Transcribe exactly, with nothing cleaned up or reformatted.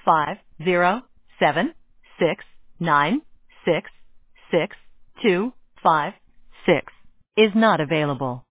five zero seven six nine six six two five six is not available.